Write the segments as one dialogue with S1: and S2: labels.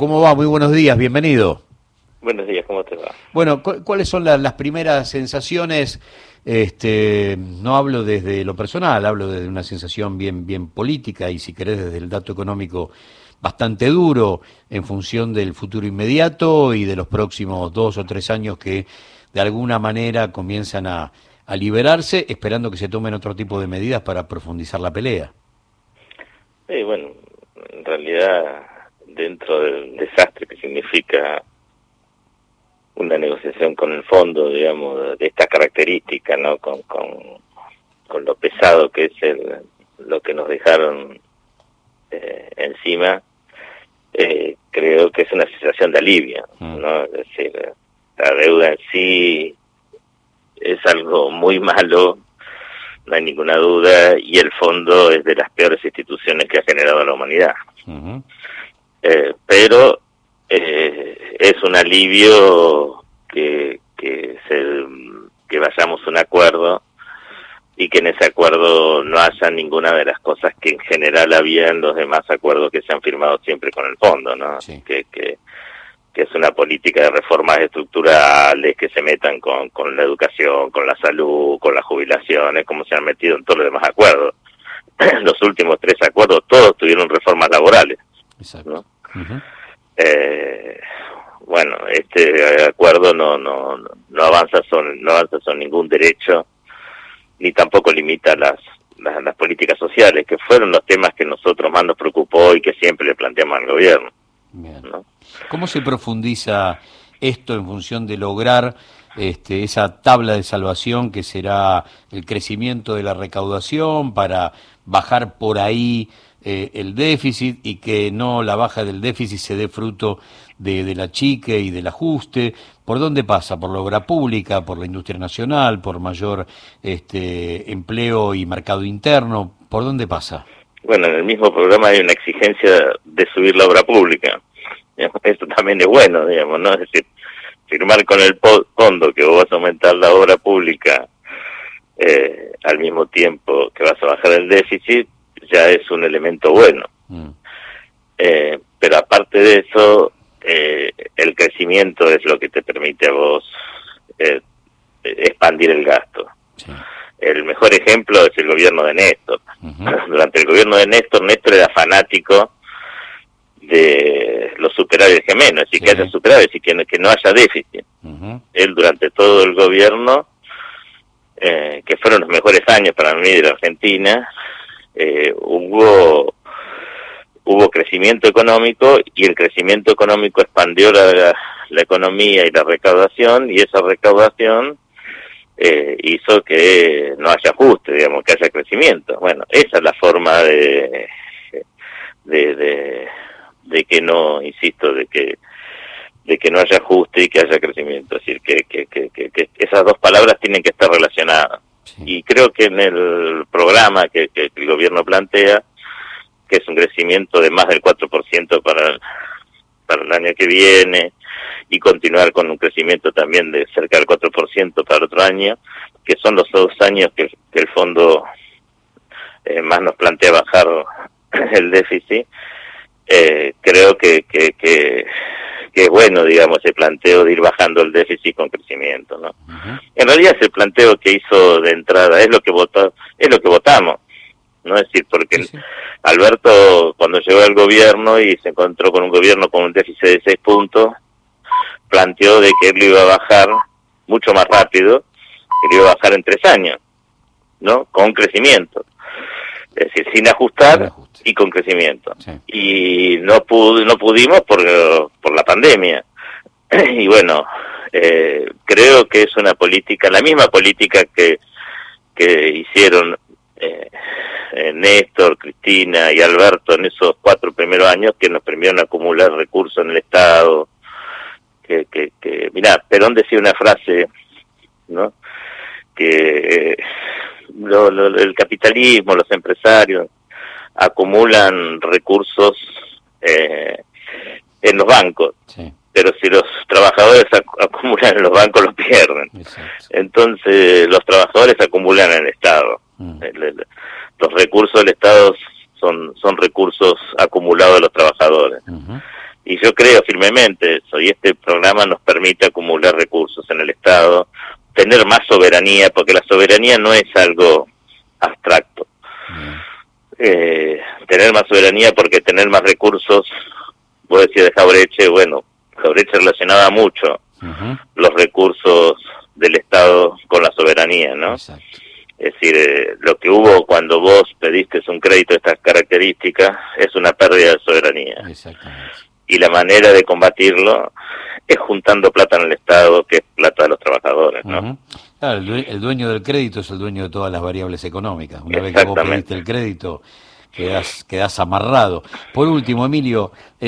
S1: ¿cómo va? Muy buenos días, bienvenido.
S2: Buenos días, ¿cómo te va?
S1: Bueno, ¿cuáles son las primeras sensaciones? No hablo desde lo personal, hablo desde una sensación bien política y, si querés, desde el dato económico bastante duro en función del futuro inmediato y de los próximos 2 o 3 años que de alguna manera comienzan a liberarse, esperando que se tomen otro tipo de medidas para profundizar la pelea.
S2: Bueno, en realidad, dentro del desastre que significa una negociación con el fondo, digamos, de esta característica, ¿no? Con lo pesado que es lo que nos dejaron encima, creo que es una sensación de alivio, ¿no? Es decir, la deuda en sí es algo muy malo, no hay ninguna duda, y el fondo es de las peores instituciones que ha generado la humanidad. Pero es un alivio que vayamos a un acuerdo y que en ese acuerdo no haya ninguna de las cosas que en general había en los demás acuerdos que se han firmado siempre con el fondo, ¿no?
S1: Sí.
S2: Que es una política de reformas estructurales que se metan con la educación, con la salud, con las jubilaciones, como se han metido en todos los demás acuerdos. Los últimos 3 acuerdos todos tuvieron reformas laborales.
S1: Exacto.
S2: ¿No? Bueno, este acuerdo no avanza sobre ningún derecho, ni tampoco limita las políticas sociales, que fueron los temas que nosotros más nos preocupó y que siempre le planteamos al gobierno.
S1: Bien.
S2: ¿No?
S1: ¿Cómo se profundiza esto en función de lograr esa tabla de salvación que será el crecimiento de la recaudación para bajar por ahí el déficit y que no la baja del déficit se dé fruto del achique y del ajuste? ¿Por dónde pasa? ¿Por la obra pública, por la industria nacional, por mayor empleo y mercado interno? ¿Por dónde pasa?
S2: Bueno, en el mismo programa hay una exigencia de subir la obra pública. Esto también es bueno, digamos, ¿no? Es decir, firmar con el fondo que vos vas a aumentar la obra pública al mismo tiempo que vas a bajar el déficit, ya es un elemento bueno. Pero aparte de eso, el crecimiento es lo que te permite a vos expandir el gasto.
S1: Sí.
S2: El mejor ejemplo es el gobierno de Néstor. Durante el gobierno de Néstor era fanático de los superávit gemelos, y que haya superávit y que no haya déficit. Él, durante todo el gobierno, que fueron los mejores años para mí de la Argentina, hubo crecimiento económico, y el crecimiento económico expandió la economía y la recaudación, y esa recaudación hizo que no haya ajuste, digamos, que haya crecimiento. Bueno, esa es la forma de que no, insisto, de que no haya ajuste y que haya crecimiento. Es decir, que esas dos palabras tienen que estar relacionadas. Sí. Y creo que en el programa que el gobierno plantea, que es un crecimiento de más del 4% para el año que viene, y continuar con un crecimiento también de cerca del 4% para el otro año, que son los 2 años que el fondo más nos plantea bajar el déficit. Creo que es bueno, digamos, ese planteo de ir bajando el déficit con crecimiento, ¿no? En realidad ese planteo que hizo de entrada es lo que votamos, ¿no? Es decir, porque Alberto, cuando llegó al gobierno y se encontró con un gobierno con un déficit de 6 puntos, planteó de que él lo iba a bajar mucho más rápido, que lo iba a bajar en 3 años, ¿no? Con crecimiento. Es decir, sin ajustar y con crecimiento. Sí. Y no pudimos por la pandemia. Y bueno, creo que es una política, la misma política que hicieron Néstor, Cristina y Alberto en esos 4 primeros años, que nos permitieron acumular recursos en el Estado. Mirá, Perón decía una frase, ¿no? Que el capitalismo, los empresarios acumulan recursos en los bancos, pero si los trabajadores acumulan en los bancos, los pierden. Exacto. Entonces los trabajadores acumulan en el Estado. Los recursos del Estado son recursos acumulados de los trabajadores. Y yo creo firmemente eso, y este programa nos permite acumular recursos en el Estado, tener más soberanía, porque la soberanía no es algo abstracto. Tener más soberanía porque tener más recursos, vos decías de Jauretche, bueno, Jauretche relacionaba mucho los recursos del Estado con la soberanía, ¿no?
S1: Exacto.
S2: Es decir, lo que hubo cuando vos pediste un crédito de estas características es una pérdida de soberanía.
S1: Exactamente.
S2: Y la manera de combatirlo es juntando plata en el Estado, que es plata de los trabajadores, ¿no?
S1: Claro, el dueño del crédito es el dueño de todas las variables económicas. Una vez que vos pediste el crédito, quedás amarrado. Por último, Emilio,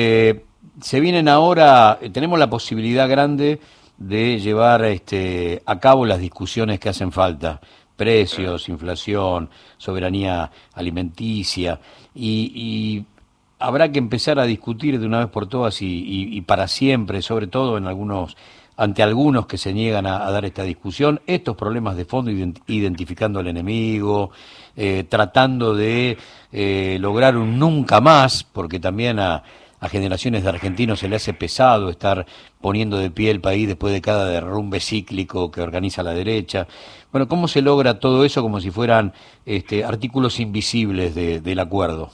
S1: se vienen ahora, tenemos la posibilidad grande de llevar a cabo las discusiones que hacen falta. Precios, inflación, soberanía alimenticia, y habrá que empezar a discutir de una vez por todas y para siempre, sobre todo ante algunos que se niegan a dar esta discusión, estos problemas de fondo, identificando al enemigo, tratando de lograr un nunca más, porque también a generaciones de argentinos se le hace pesado estar poniendo de pie el país después de cada derrumbe cíclico que organiza la derecha. Bueno, ¿cómo se logra todo eso como si fueran artículos invisibles del acuerdo?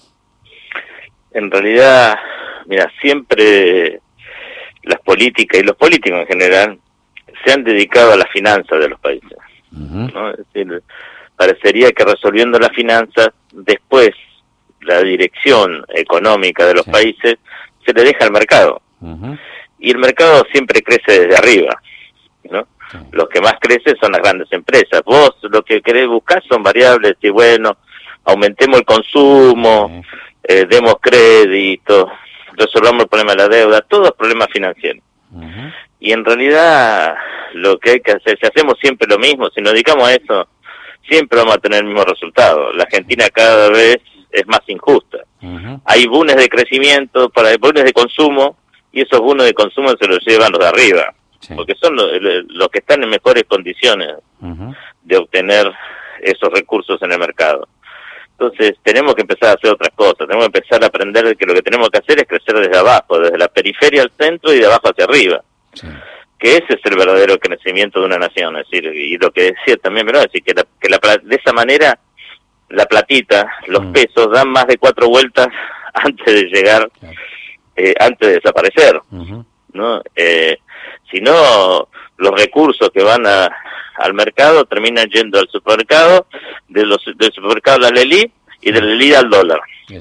S2: En realidad, mira, siempre las políticas y los políticos en general se han dedicado a las finanzas de los países, ¿no? Es decir, parecería que resolviendo las finanzas, después la dirección económica de los países se le deja al mercado. Y el mercado siempre crece desde arriba, ¿no? Los que más crecen son las grandes empresas. Vos lo que querés buscar son variables, y bueno, aumentemos el consumo, demos crédito, resolvamos el problema de la deuda, todos problemas financieros. Y en realidad lo que hay que hacer, si hacemos siempre lo mismo, si nos dedicamos a eso, siempre vamos a tener el mismo resultado. La Argentina cada vez es más injusta. Hay bonos de crecimiento, bonos de consumo, y esos bonos de consumo se los llevan los de arriba, porque son los que están en mejores condiciones de obtener esos recursos en el mercado. Entonces tenemos que empezar a hacer otras cosas, tenemos que empezar a aprender que lo que tenemos que hacer es crecer desde abajo, desde la periferia al centro y de abajo hacia arriba, que ese es el verdadero crecimiento de una nación. Es decir, y lo que decía también, ¿verdad? Es decir, de esa manera la platita, los pesos dan más de 4 vueltas antes de llegar, antes de desaparecer, ¿no? Si no, los recursos que van al mercado terminan yendo al supermercado, del supermercado a la elite y de la elite al dólar.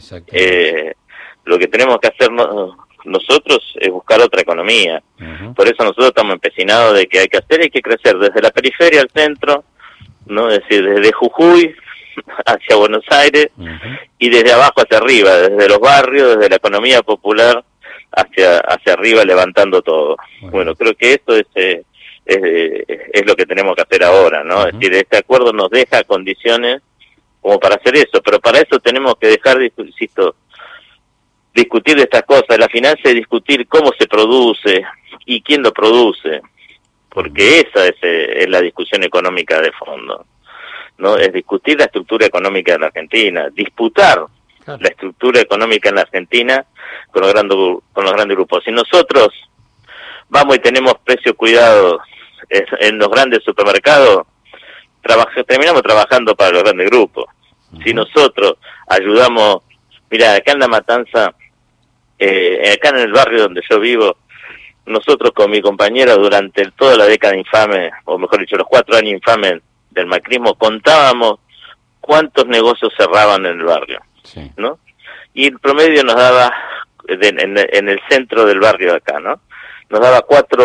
S2: Lo que tenemos que hacer nosotros es buscar otra economía. Por eso nosotros estamos empecinados de que hay que crecer desde la periferia al centro, ¿no? Es decir, desde Jujuy hacia Buenos Aires y desde abajo hacia arriba, desde los barrios, desde la economía popular hacia arriba, levantando todo. Bueno, creo que esto es lo que tenemos que hacer ahora, ¿no? Es decir, este acuerdo nos deja condiciones como para hacer eso, pero para eso tenemos que dejar, insisto, discutir de estas cosas. La finanza es discutir cómo se produce y quién lo produce, porque esa es la discusión económica de fondo, ¿no? Es discutir la estructura económica de la Argentina, disputar la estructura económica en la Argentina con los grandes grupos. Si nosotros vamos y tenemos precios cuidados en los grandes supermercados, terminamos trabajando para los grandes grupos. Si nosotros ayudamos, mira, acá en La Matanza, acá en el barrio donde yo vivo, nosotros con mi compañera durante toda la década infame, o mejor dicho, los 4 años infames del macrismo, contábamos cuántos negocios cerraban en el barrio, ¿no? Y el promedio nos daba, en el centro del barrio de acá, ¿no? Nos daba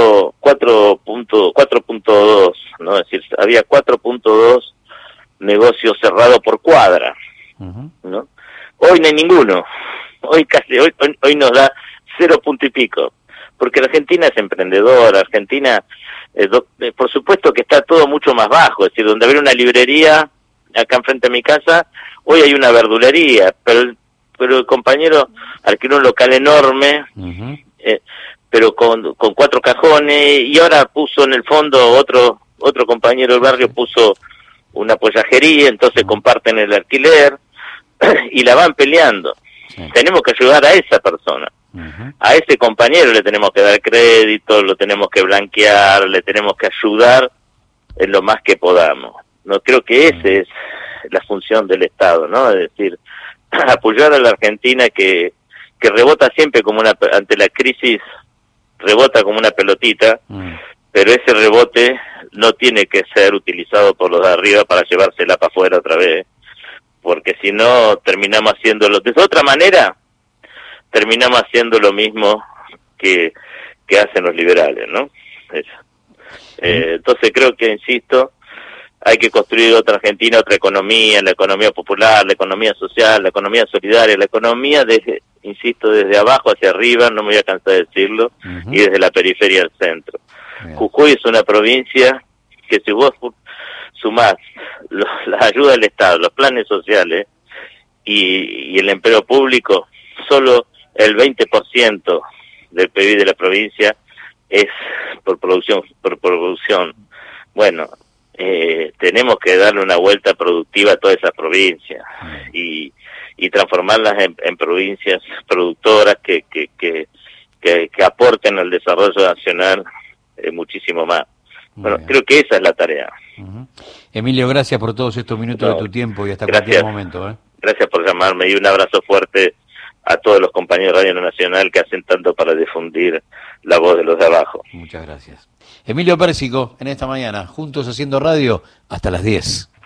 S2: 4.2, ¿no? Es decir, había 4.2 negocios cerrados por cuadra, ¿no? Hoy no hay ninguno. Hoy nos da 0 punto y pico, porque la Argentina es emprendedora. Argentina, por supuesto que está todo mucho más bajo. Es decir, donde había una librería acá enfrente de mi casa, hoy hay una verdulería, pero el compañero alquiló un local enorme, pero con 4 cajones, y ahora puso en el fondo otro compañero del barrio puso una pollajería, entonces comparten el alquiler y la van peleando. Tenemos que ayudar a esa persona. A ese compañero le tenemos que dar crédito, lo tenemos que blanquear, le tenemos que ayudar en lo más que podamos. No creo que esa es la función del Estado, ¿no? Es decir, apoyar a la Argentina que rebota siempre como ante la crisis, rebota como una pelotita, pero ese rebote no tiene que ser utilizado por los de arriba para llevársela para afuera otra vez, porque si no terminamos haciéndolo de otra manera, terminamos haciendo lo mismo que hacen los liberales, ¿no? Entonces creo que, insisto, hay que construir otra Argentina, otra economía, la economía popular, la economía social, la economía solidaria, la economía desde, insisto, desde abajo hacia arriba, no me voy a cansar de decirlo, y desde la periferia al centro. Jujuy es una provincia que, si vos sumás la ayuda del Estado, los planes sociales y el empleo público, solo el 20% del PIB de la provincia es por producción. Bueno, tenemos que darle una vuelta productiva a todas esas provincias y transformarlas en provincias productoras que aporten al desarrollo nacional muchísimo más. Bueno, creo que esa es la tarea.
S1: Emilio, gracias por todos estos minutos de tu tiempo y hasta cualquier momento.
S2: Gracias por llamarme y un abrazo fuerte a todos los compañeros de Radio Nacional que hacen tanto para difundir la voz de los de abajo.
S1: Muchas gracias. Emilio Pérsico, en esta mañana, juntos haciendo radio hasta las 10.